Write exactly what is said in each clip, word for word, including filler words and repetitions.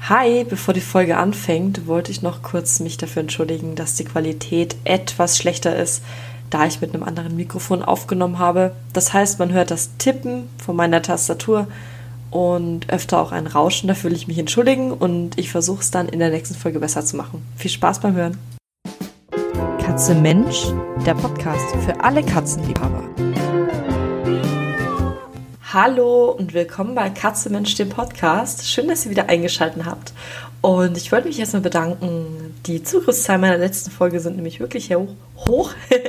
Hi, bevor die Folge anfängt, wollte ich noch kurz mich dafür entschuldigen, dass die Qualität etwas schlechter ist, da ich mit einem anderen Mikrofon aufgenommen habe. Das heißt, man hört das Tippen von meiner Tastatur und öfter auch ein Rauschen. Dafür will ich mich entschuldigen und ich versuche es dann in der nächsten Folge besser zu machen. Viel Spaß beim Hören. Katze Mensch, der Podcast für alle Katzenliebhaber. Hallo und willkommen bei Katze Mensch, dem Podcast. Schön, dass ihr wieder eingeschaltet habt. Und ich wollte mich erstmal bedanken. Die Zugriffszahlen meiner letzten Folge sind nämlich wirklich hoch.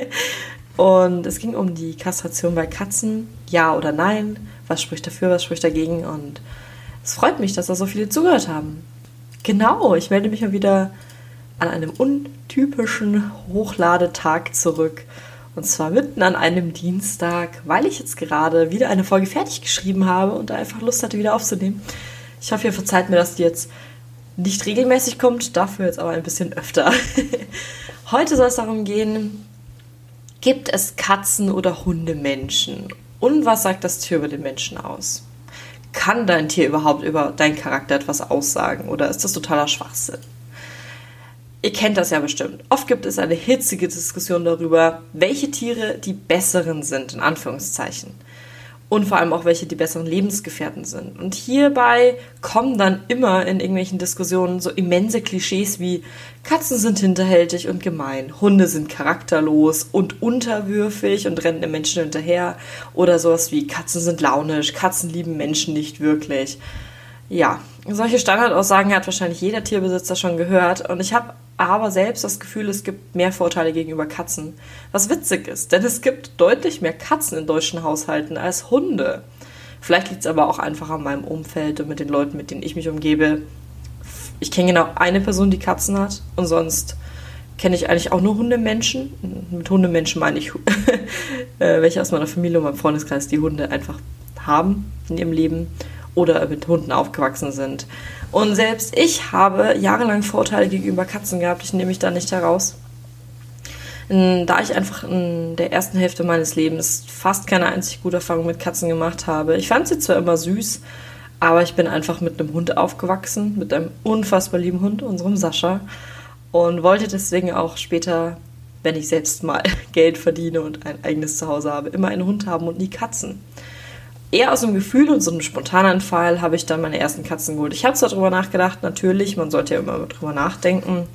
Und es ging um die Kastration bei Katzen. Ja oder nein? Was spricht dafür, was spricht dagegen? Und es freut mich, dass da so viele zugehört haben. Genau, ich melde mich mal wieder an einem untypischen Hochladetag zurück. Und zwar mitten an einem Dienstag, weil ich jetzt gerade wieder eine Folge fertig geschrieben habe und da einfach Lust hatte, wieder aufzunehmen. Ich hoffe, ihr verzeiht mir, dass die jetzt nicht regelmäßig kommt, dafür jetzt aber ein bisschen öfter. Heute soll es darum gehen, gibt es Katzen- oder Hundemenschen? Und was sagt das Tier über den Menschen aus? Kann dein Tier überhaupt über deinen Charakter etwas aussagen oder ist das totaler Schwachsinn? Ihr kennt das ja bestimmt. Oft gibt es eine hitzige Diskussion darüber, welche Tiere die besseren sind, in Anführungszeichen. Und vor allem auch, welche die besseren Lebensgefährten sind. Und hierbei kommen dann immer in irgendwelchen Diskussionen so immense Klischees wie Katzen sind hinterhältig und gemein, Hunde sind charakterlos und unterwürfig und rennen den Menschen hinterher. Oder sowas wie Katzen sind launisch, Katzen lieben Menschen nicht wirklich. Ja, solche Standardaussagen hat wahrscheinlich jeder Tierbesitzer schon gehört. Und ich habe aber selbst das Gefühl, es gibt mehr Vorteile gegenüber Katzen. Was witzig ist, denn es gibt deutlich mehr Katzen in deutschen Haushalten als Hunde. Vielleicht liegt es aber auch einfach an meinem Umfeld und mit den Leuten, mit denen ich mich umgebe. Ich kenne genau eine Person, die Katzen hat und sonst kenne ich eigentlich auch nur Hundemenschen. Mit Hundemenschen meine ich welche aus meiner Familie und meinem Freundeskreis, die Hunde einfach haben in ihrem Leben oder mit Hunden aufgewachsen sind. Und selbst ich habe jahrelang Vorteile gegenüber Katzen gehabt, ich nehme mich da nicht heraus. Da ich einfach in der ersten Hälfte meines Lebens fast keine einzig gute Erfahrung mit Katzen gemacht habe. Ich fand sie zwar immer süß, aber ich bin einfach mit einem Hund aufgewachsen, mit einem unfassbar lieben Hund, unserem Sascha. Und wollte deswegen auch später, wenn ich selbst mal Geld verdiene und ein eigenes Zuhause habe, immer einen Hund haben und nie Katzen. Eher aus einem Gefühl und so einem Spontananfall habe ich dann meine ersten Katzen geholt. Ich habe zwar darüber nachgedacht, natürlich, man sollte ja immer drüber nachdenken,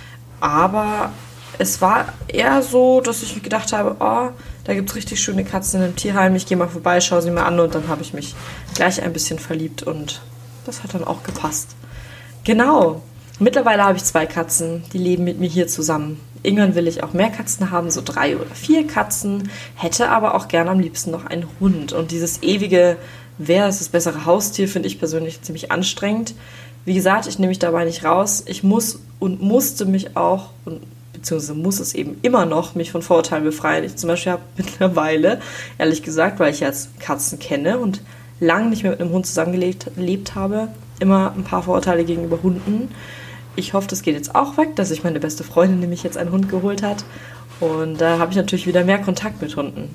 aber es war eher so, dass ich gedacht habe, oh, da gibt es richtig schöne Katzen in einem Tierheim, ich gehe mal vorbei, schaue sie mir an und dann habe ich mich gleich ein bisschen verliebt und das hat dann auch gepasst. Genau, mittlerweile habe ich zwei Katzen, die leben mit mir hier zusammen. Irgendwann will ich auch mehr Katzen haben, so drei oder vier Katzen, hätte aber auch gerne am liebsten noch einen Hund. Und dieses ewige, wer ist das bessere Haustier, finde ich persönlich ziemlich anstrengend. Wie gesagt, ich nehme mich dabei nicht raus. Ich muss und musste mich auch, und, beziehungsweise muss es eben immer noch, mich von Vorurteilen befreien. Ich zum Beispiel habe mittlerweile, ehrlich gesagt, weil ich jetzt Katzen kenne und lange nicht mehr mit einem Hund zusammengelebt gelebt habe, immer ein paar Vorurteile gegenüber Hunden. Ich hoffe, das geht jetzt auch weg, dass sich meine beste Freundin nämlich jetzt einen Hund geholt hat. Und da habe ich natürlich wieder mehr Kontakt mit Hunden.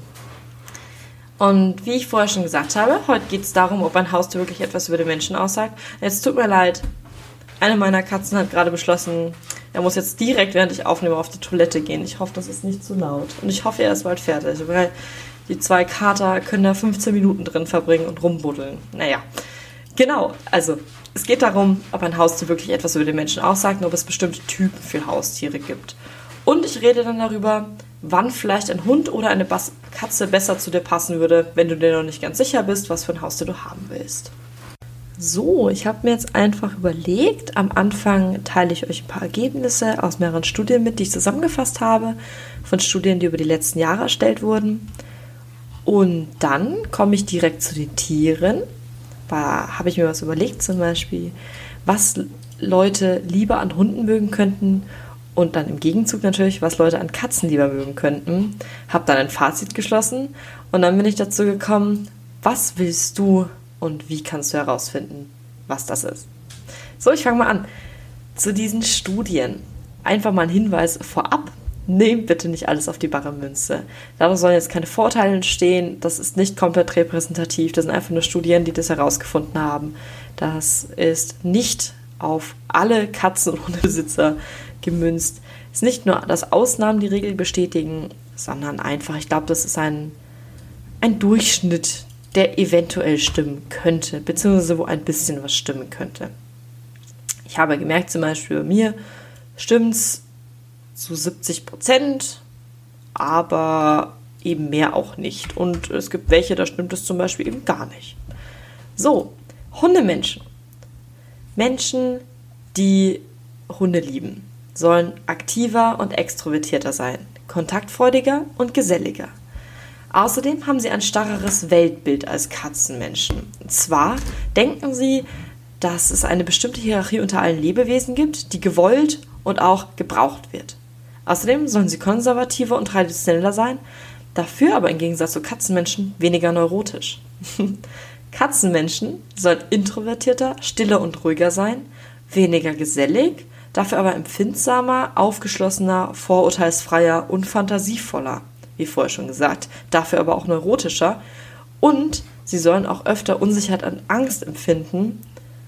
Und wie ich vorher schon gesagt habe, heute geht es darum, ob ein Haustier wirklich etwas über den Menschen aussagt. Jetzt tut mir leid, eine meiner Katzen hat gerade beschlossen, er muss jetzt direkt, während ich aufnehme, auf die Toilette gehen. Ich hoffe, das ist nicht zu laut. Und ich hoffe, er ist bald fertig, weil die zwei Kater können da fünfzehn Minuten drin verbringen und rumbuddeln. Naja, genau, also es geht darum, ob ein Haustier wirklich etwas über den Menschen aussagt und ob es bestimmte Typen für Haustiere gibt. Und ich rede dann darüber, wann vielleicht ein Hund oder eine Bas- Katze besser zu dir passen würde, wenn du dir noch nicht ganz sicher bist, was für ein Haustier du haben willst. So, ich habe mir jetzt einfach überlegt, am Anfang teile ich euch ein paar Ergebnisse aus mehreren Studien mit, die ich zusammengefasst habe, von Studien, die über die letzten Jahre erstellt wurden. Und dann komme ich direkt zu den Tieren. Da habe ich mir was überlegt, zum Beispiel, was Leute lieber an Hunden mögen könnten und dann im Gegenzug natürlich, was Leute an Katzen lieber mögen könnten. Habe dann ein Fazit geschlossen und dann bin ich dazu gekommen, was willst du und wie kannst du herausfinden, was das ist. So, ich fange mal an. Zu diesen Studien. Einfach mal ein Hinweis vorab. Nehmt bitte nicht alles auf die bare Münze. Daraus sollen jetzt keine Vorteile entstehen. Das ist nicht komplett repräsentativ. Das sind einfach nur Studien, die das herausgefunden haben. Das ist nicht auf alle Katzen- und Hundebesitzer gemünzt. Es ist nicht nur, dass Ausnahmen die Regel bestätigen, sondern einfach, ich glaube, das ist ein, ein Durchschnitt, der eventuell stimmen könnte, beziehungsweise wo ein bisschen was stimmen könnte. Ich habe gemerkt, zum Beispiel bei mir stimmt es zu siebzig Prozent, aber eben mehr auch nicht. Und es gibt welche, da stimmt es zum Beispiel eben gar nicht. So, Hundemenschen. Menschen, die Hunde lieben, sollen aktiver und extrovertierter sein, kontaktfreudiger und geselliger. Außerdem haben sie ein starreres Weltbild als Katzenmenschen. Und zwar denken sie, dass es eine bestimmte Hierarchie unter allen Lebewesen gibt, die gewollt und auch gebraucht wird. Außerdem sollen sie konservativer und traditioneller sein, dafür aber im Gegensatz zu Katzenmenschen weniger neurotisch. Katzenmenschen sollen introvertierter, stiller und ruhiger sein, weniger gesellig, dafür aber empfindsamer, aufgeschlossener, vorurteilsfreier und fantasievoller, wie vorher schon gesagt, dafür aber auch neurotischer, und sie sollen auch öfter Unsicherheit und Angst empfinden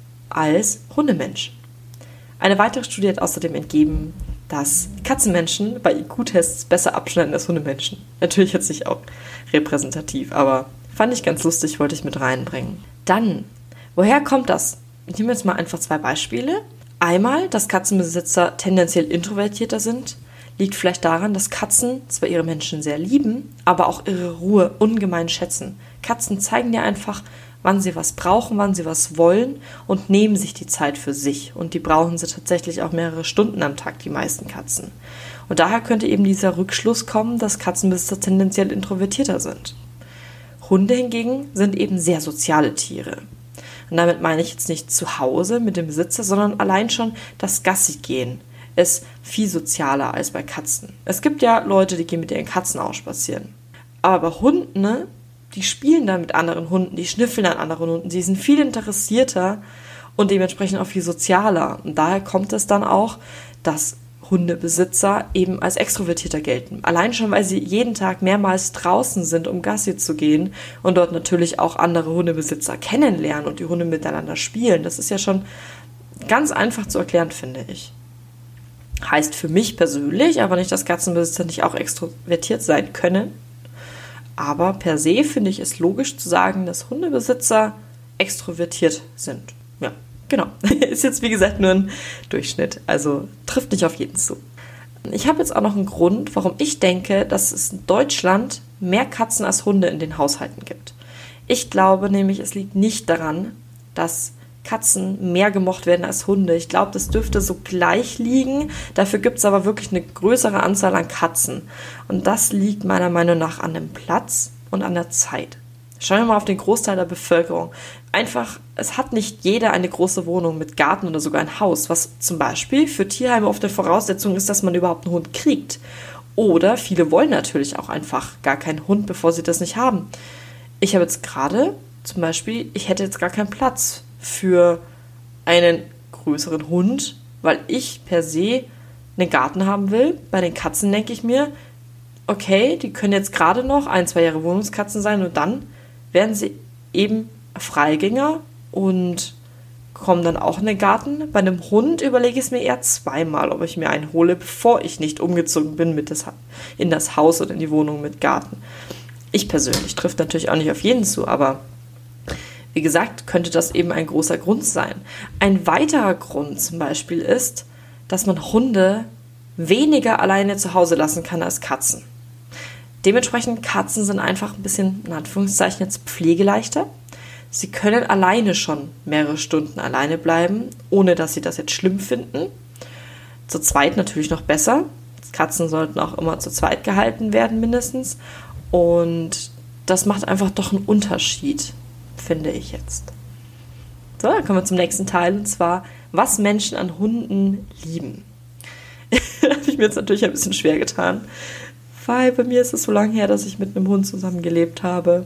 als Hundemenschen. Eine weitere Studie hat außerdem entgeben, dass Katzenmenschen bei I Q-Tests besser abschneiden als Hundemenschen. Natürlich jetzt nicht auch repräsentativ, aber fand ich ganz lustig, wollte ich mit reinbringen. Dann, woher kommt das? Ich nehme jetzt mal einfach zwei Beispiele. Einmal, dass Katzenbesitzer tendenziell introvertierter sind, liegt vielleicht daran, dass Katzen zwar ihre Menschen sehr lieben, aber auch ihre Ruhe ungemein schätzen. Katzen zeigen dir einfach, wann sie was brauchen, wann sie was wollen und nehmen sich die Zeit für sich. Und die brauchen sie tatsächlich auch mehrere Stunden am Tag, die meisten Katzen. Und daher könnte eben dieser Rückschluss kommen, dass Katzenbesitzer tendenziell introvertierter sind. Hunde hingegen sind eben sehr soziale Tiere. Und damit meine ich jetzt nicht zu Hause mit dem Besitzer, sondern allein schon das Gassi-Gehen ist viel sozialer als bei Katzen. Es gibt ja Leute, die gehen mit ihren Katzen auch spazieren. Aber bei Hunden, ne, die spielen dann mit anderen Hunden, die schnüffeln an anderen Hunden, die sind viel interessierter und dementsprechend auch viel sozialer. Und daher kommt es dann auch, dass Hundebesitzer eben als extrovertierter gelten. Allein schon, weil sie jeden Tag mehrmals draußen sind, um Gassi zu gehen und dort natürlich auch andere Hundebesitzer kennenlernen und die Hunde miteinander spielen. Das ist ja schon ganz einfach zu erklären, finde ich. Heißt für mich persönlich aber nicht, dass Katzenbesitzer nicht auch extrovertiert sein können. Aber per se finde ich es logisch zu sagen, dass Hundebesitzer extrovertiert sind. Ja, genau. Ist jetzt wie gesagt nur ein Durchschnitt, also trifft nicht auf jeden zu. Ich habe jetzt auch noch einen Grund, warum ich denke, dass es in Deutschland mehr Katzen als Hunde in den Haushalten gibt. Ich glaube nämlich, es liegt nicht daran, dass Katzen mehr gemocht werden als Hunde. Ich glaube, das dürfte so gleich liegen. Dafür gibt es aber wirklich eine größere Anzahl an Katzen. Und das liegt meiner Meinung nach an dem Platz und an der Zeit. Schauen wir mal auf den Großteil der Bevölkerung. Einfach, es hat nicht jeder eine große Wohnung mit Garten oder sogar ein Haus, was zum Beispiel für Tierheime oft eine Voraussetzung ist, dass man überhaupt einen Hund kriegt. Oder viele wollen natürlich auch einfach gar keinen Hund, bevor sie das nicht haben. Ich habe jetzt gerade zum Beispiel, ich hätte jetzt gar keinen Platz für einen größeren Hund, weil ich per se einen Garten haben will. Bei den Katzen denke ich mir, okay, die können jetzt gerade noch ein, zwei Jahre Wohnungskatzen sein und dann werden sie eben Freigänger und kommen dann auch in den Garten. Bei einem Hund überlege ich es mir eher zweimal, ob ich mir einen hole, bevor ich nicht umgezogen bin mit das, in das Haus oder in die Wohnung mit Garten. Ich persönlich, trifft natürlich auch nicht auf jeden zu, aber wie gesagt, könnte das eben ein großer Grund sein. Ein weiterer Grund zum Beispiel ist, dass man Hunde weniger alleine zu Hause lassen kann als Katzen. Dementsprechend, Katzen sind einfach ein bisschen, in Anführungszeichen, jetzt pflegeleichter. Sie können alleine schon mehrere Stunden alleine bleiben, ohne dass sie das jetzt schlimm finden. Zu zweit natürlich noch besser. Katzen sollten auch immer zu zweit gehalten werden, mindestens. Und das macht einfach doch einen Unterschied, finde ich jetzt. So, dann kommen wir zum nächsten Teil, und zwar, was Menschen an Hunden lieben. Da habe ich mir jetzt natürlich ein bisschen schwer getan, weil bei mir ist es so lange her, dass ich mit einem Hund zusammengelebt habe.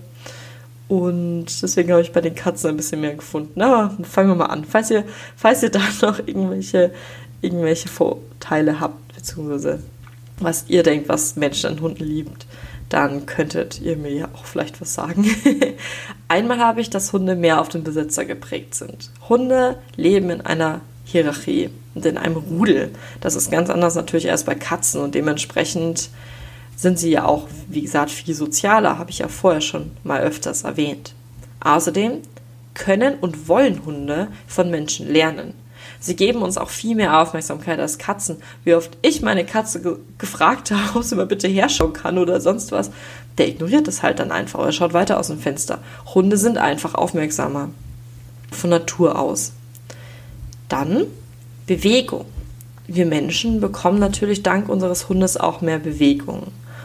Und deswegen habe ich bei den Katzen ein bisschen mehr gefunden. Aber fangen wir mal an. Falls ihr, falls ihr da noch irgendwelche, irgendwelche Vorteile habt, beziehungsweise was ihr denkt, was Menschen an Hunden liebt, dann könntet ihr mir ja auch vielleicht was sagen. Einmal habe ich, dass Hunde mehr auf den Besitzer geprägt sind. Hunde leben in einer Hierarchie und in einem Rudel. Das ist ganz anders natürlich als bei Katzen und dementsprechend sind sie ja auch, wie gesagt, viel sozialer, habe ich ja vorher schon mal öfters erwähnt. Außerdem können und wollen Hunde von Menschen lernen. Sie geben uns auch viel mehr Aufmerksamkeit als Katzen. Wie oft ich meine Katze ge- gefragt habe, ob sie mal bitte herschauen kann oder sonst was, der ignoriert es halt dann einfach oder schaut weiter aus dem Fenster. Hunde sind einfach aufmerksamer von Natur aus. Dann Bewegung. Wir Menschen bekommen natürlich dank unseres Hundes auch mehr Bewegung.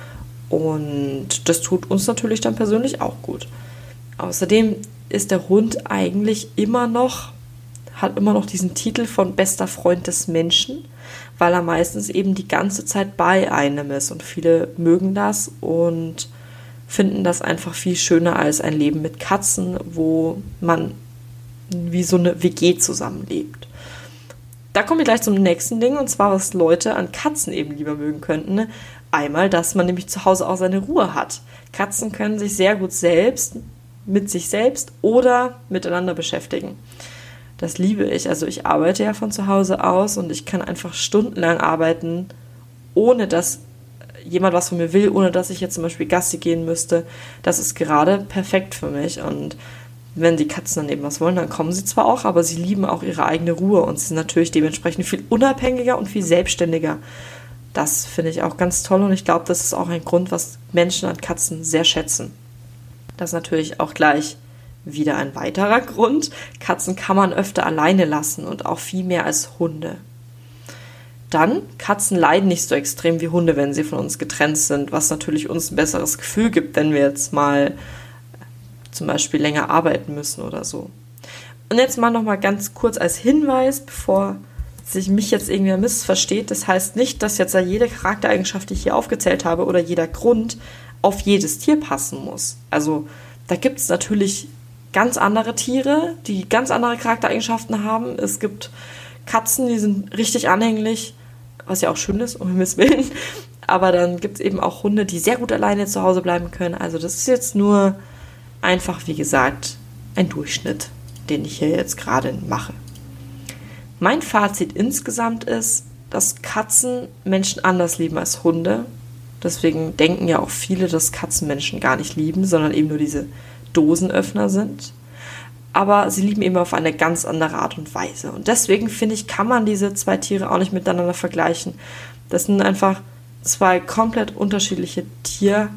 Und das tut uns natürlich dann persönlich auch gut. Außerdem ist der Hund eigentlich immer noch, hat immer noch diesen Titel von bester Freund des Menschen, weil er meistens eben die ganze Zeit bei einem ist. Und viele mögen das und finden das einfach viel schöner als ein Leben mit Katzen, wo man wie so eine W G zusammenlebt. Da kommen wir gleich zum nächsten Ding, und zwar, was Leute an Katzen eben lieber mögen könnten. Einmal, dass man nämlich zu Hause auch seine Ruhe hat. Katzen können sich sehr gut selbst, mit sich selbst oder miteinander beschäftigen. Das liebe ich. Also ich arbeite ja von zu Hause aus und ich kann einfach stundenlang arbeiten, ohne dass jemand was von mir will, ohne dass ich jetzt zum Beispiel Gassi gehen müsste. Das ist gerade perfekt für mich. Und wenn die Katzen dann eben was wollen, dann kommen sie zwar auch, aber sie lieben auch ihre eigene Ruhe und sie sind natürlich dementsprechend viel unabhängiger und viel selbstständiger. Das finde ich auch ganz toll und ich glaube, das ist auch ein Grund, was Menschen an Katzen sehr schätzen. Das ist natürlich auch gleich wieder ein weiterer Grund. Katzen kann man öfter alleine lassen und auch viel mehr als Hunde. Dann, Katzen leiden nicht so extrem wie Hunde, wenn sie von uns getrennt sind, was natürlich uns ein besseres Gefühl gibt, wenn wir jetzt mal zum Beispiel länger arbeiten müssen oder so. Und jetzt mal nochmal ganz kurz als Hinweis, bevor sich mich jetzt irgendwer missversteht. Das heißt nicht, dass jetzt jede Charaktereigenschaft, die ich hier aufgezählt habe, oder jeder Grund auf jedes Tier passen muss. Also da gibt es natürlich ganz andere Tiere, die ganz andere Charaktereigenschaften haben. Es gibt Katzen, die sind richtig anhänglich, was ja auch schön ist, um Himmels Willen. Aber dann gibt es eben auch Hunde, die sehr gut alleine zu Hause bleiben können. Also das ist jetzt nur einfach, wie gesagt, ein Durchschnitt, den ich hier jetzt gerade mache. Mein Fazit insgesamt ist, dass Katzen Menschen anders lieben als Hunde. Deswegen denken ja auch viele, dass Katzen Menschen gar nicht lieben, sondern eben nur diese Dosenöffner sind. Aber sie lieben eben auf eine ganz andere Art und Weise. Und deswegen finde ich, kann man diese zwei Tiere auch nicht miteinander vergleichen. Das sind einfach zwei komplett unterschiedliche Tierarten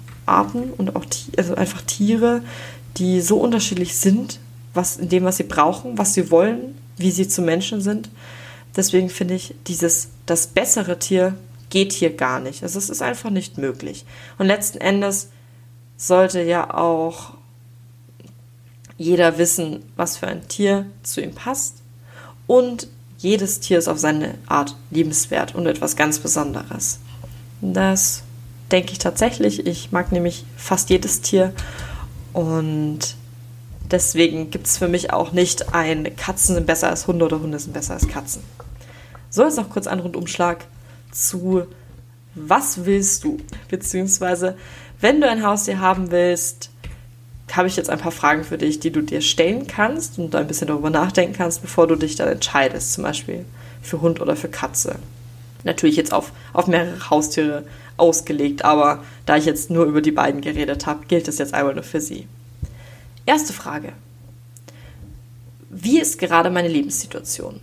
und auch also einfach Tiere, die so unterschiedlich sind, was in dem, was sie brauchen, was sie wollen, wie sie zu Menschen sind. Deswegen finde ich, dieses das bessere Tier geht hier gar nicht. Also es ist einfach nicht möglich. Und letzten Endes sollte ja auch jeder wissen, was für ein Tier zu ihm passt. Und jedes Tier ist auf seine Art liebenswert und etwas ganz Besonderes. Das denke ich tatsächlich. Ich mag nämlich fast jedes Tier. Und deswegen gibt es für mich auch nicht ein Katzen sind besser als Hunde oder Hunde sind besser als Katzen. So, jetzt noch kurz ein Rundumschlag zu was willst du? Beziehungsweise, wenn du ein Haustier haben willst, habe ich jetzt ein paar Fragen für dich, die du dir stellen kannst und ein bisschen darüber nachdenken kannst, bevor du dich dann entscheidest, zum Beispiel für Hund oder für Katze. Natürlich jetzt auf, auf mehrere Haustiere ausgelegt, aber da ich jetzt nur über die beiden geredet habe, gilt es jetzt einmal nur für sie. Erste Frage. Wie ist gerade meine Lebenssituation?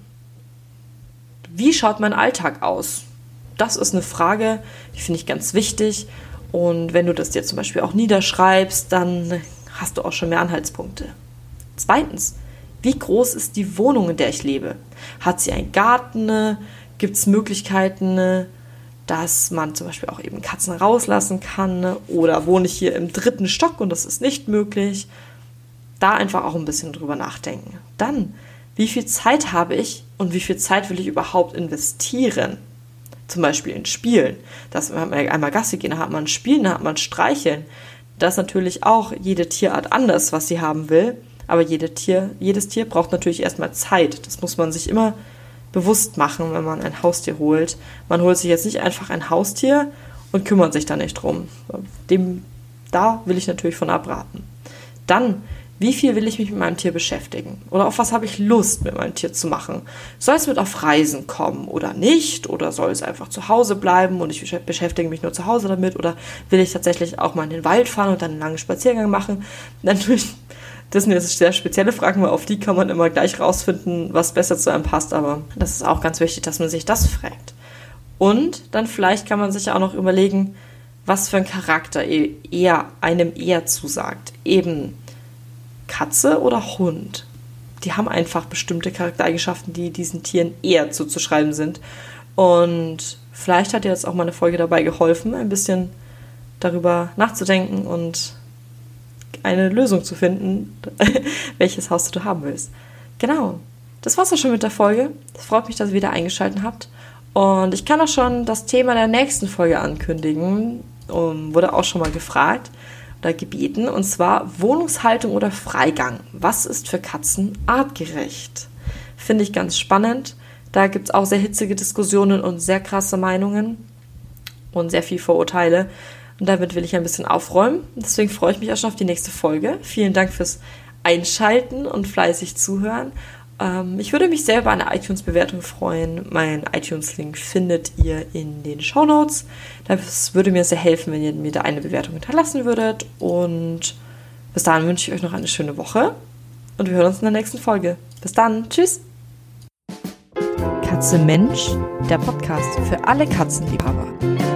Wie schaut mein Alltag aus? Das ist eine Frage, die finde ich ganz wichtig. Und wenn du das dir zum Beispiel auch niederschreibst, dann hast du auch schon mehr Anhaltspunkte. Zweitens, wie groß ist die Wohnung, in der ich lebe? Hat sie einen Garten? Gibt es Möglichkeiten, dass man zum Beispiel auch eben Katzen rauslassen kann? Oder wohne ich hier im dritten Stock und das ist nicht möglich? Da einfach auch ein bisschen drüber nachdenken. Dann, wie viel Zeit habe ich und wie viel Zeit will ich überhaupt investieren? Zum Beispiel in Spielen. Das hat man einmal Gassi gehen, da hat man Spielen, da hat man Streicheln. Das ist natürlich auch jede Tierart anders, was sie haben will. Aber jede Tier, jedes Tier braucht natürlich erstmal Zeit. Das muss man sich immer bewusst machen, wenn man ein Haustier holt. Man holt sich jetzt nicht einfach ein Haustier und kümmert sich da nicht drum. Dem, da will ich natürlich von abraten. Dann, Wie viel will ich mich mit meinem Tier beschäftigen? Oder auf was habe ich Lust, mit meinem Tier zu machen? Soll es mit auf Reisen kommen oder nicht? Oder soll es einfach zu Hause bleiben und ich beschäftige mich nur zu Hause damit? Oder will ich tatsächlich auch mal in den Wald fahren und dann einen langen Spaziergang machen? Natürlich, das sind jetzt sehr spezielle Fragen, weil auf die kann man immer gleich rausfinden, was besser zu einem passt. Aber das ist auch ganz wichtig, dass man sich das fragt. Und dann vielleicht kann man sich auch noch überlegen, was für ein Charakter eher einem eher zusagt. Eben Katze oder Hund. Die haben einfach bestimmte Charaktereigenschaften, die diesen Tieren eher zuzuschreiben sind. Und vielleicht hat dir jetzt auch mal eine Folge dabei geholfen, ein bisschen darüber nachzudenken und eine Lösung zu finden, welches Haustier du haben willst. Genau, das war's auch schon mit der Folge. Es freut mich, dass ihr wieder eingeschaltet habt. Und ich kann auch schon das Thema der nächsten Folge ankündigen. Um, wurde auch schon mal gefragt oder gebeten, und zwar Wohnungshaltung oder Freigang. Was ist für Katzen artgerecht? Finde ich ganz spannend. Da gibt es auch sehr hitzige Diskussionen und sehr krasse Meinungen und sehr viel Vorurteile. Und damit will ich ein bisschen aufräumen. Deswegen freue ich mich auch schon auf die nächste Folge. Vielen Dank fürs Einschalten und fleißig zuhören. Ähm, ich würde mich sehr über eine iTunes-Bewertung freuen. Mein iTunes-Link findet ihr in den Shownotes. Das würde mir sehr helfen, wenn ihr mir da eine Bewertung hinterlassen würdet. Und bis dahin wünsche ich euch noch eine schöne Woche. Und wir hören uns in der nächsten Folge. Bis dann. Tschüss. Katze Mensch, der Podcast für alle Katzenliebhaber.